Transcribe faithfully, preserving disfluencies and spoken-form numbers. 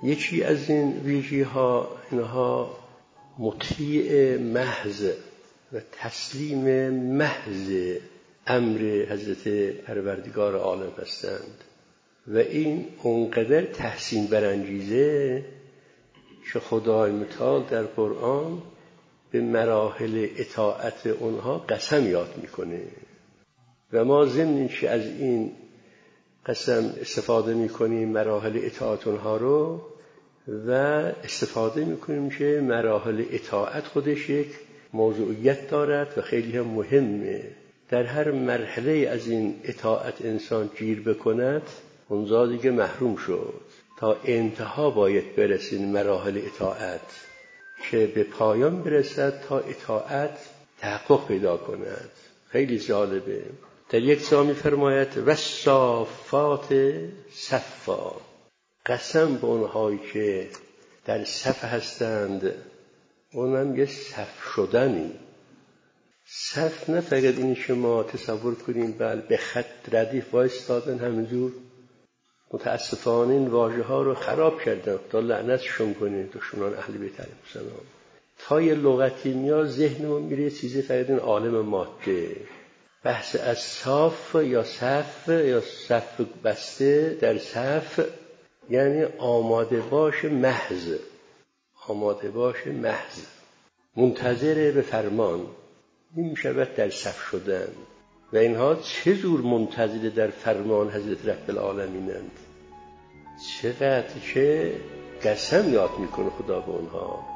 یکی از این ویژگی ها اینها مطیع محض و تسلیم محض امر حضرت پروردگار عالم هستند و این اونقدر تحسین برانگیزه که خدای متعال در قرآن به مراحل اطاعت اونها قسم یاد میکنه و ما ضمن که از این قسم استفاده میکنیم مراحل اطاعت اونها رو و استفاده میکنیم که مراحل اطاعت خودش یک موضوعیت دارد و خیلی هم مهمه. در هر مرحله از این اطاعت انسان گیر بکند اونجا دیگه محروم شد. تا انتها باید برسیم مراحل اطاعت که به پایان برسد تا اطاعت تحقق پیدا کند. خیلی جالبه. در یک جا می‌فرماید والصافات صفا، قسم به اونهایی که در صف هستند، اونم یه صف شدنی. صف نه فقط اینی که ما تصور کنیم بل به خط ردیف وایستادن همینجور. متاسفانه این واژه ها رو خراب کردن، خدا لعنتشون کنه دشمنان اهل بیت علیهم السلام. تا یه لغتی میاد ذهنمون میره چیزی فقط این عالم ماده. بحث از صاف یا صف یا صف بسته در صف یعنی آماده باش محض، آماده باش محض، منتظر به فرمان. این میشود در صف شدن. و اینها چه جور منتظر در فرمان حضرت رب العالمینند، چقدر که قسم یاد میکنه خدا به اونها.